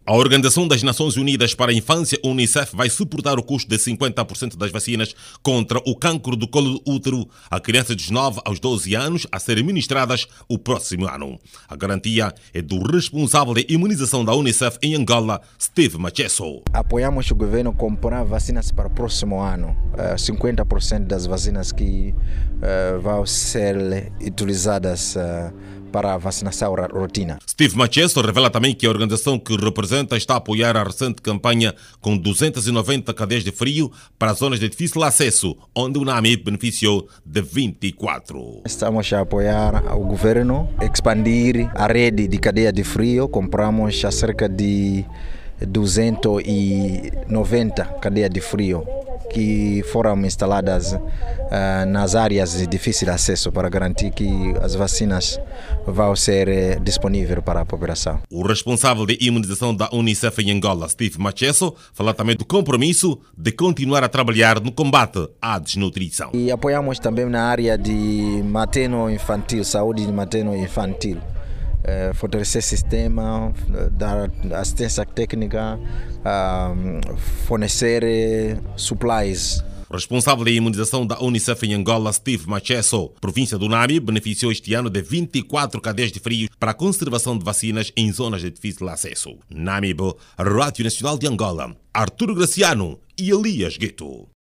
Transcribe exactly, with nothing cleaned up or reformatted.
A Organização das Nações Unidas para a Infância, Unicef, vai suportar o custo de cinquenta por cento das vacinas contra o cancro do colo do útero a crianças dos nove aos doze anos a serem ministradas o próximo ano. A garantia é do responsável de imunização da Unicef em Angola, Steve Macheso. Apoiamos o governo a comprar vacinas para o próximo ano. cinquenta por cento das vacinas que uh, vão ser utilizadas uh, para a vacinação rotina. Steve Macheso revela também que a organização que representa está a apoiar a recente campanha com duzentas e noventa cadeias de frio para zonas de difícil acesso, onde o NAMI beneficiou de vinte e quatro. Estamos a apoiar o governo a expandir a rede de cadeia de frio. Compramos cerca de duzentas e noventa cadeias de frio que foram instaladas uh, nas áreas de difícil acesso para garantir que as vacinas vão ser uh, disponíveis para a população. O responsável de imunização da Unicef em Angola, Steve Macheso, fala também do compromisso de continuar a trabalhar no combate à desnutrição. E apoiamos também na área de materno-infantil, saúde materno-infantil. Uh, fortalecer o sistema, uh, dar assistência técnica, uh, fornecer uh, supplies. Responsável de imunização da Unicef em Angola, Steve Macheso, província do NAMI, beneficiou este ano de vinte e quatro cadeias de frio para a conservação de vacinas em zonas de difícil acesso. NAMIB, Rádio Nacional de Angola, Arturo Graciano e Elias Gueto.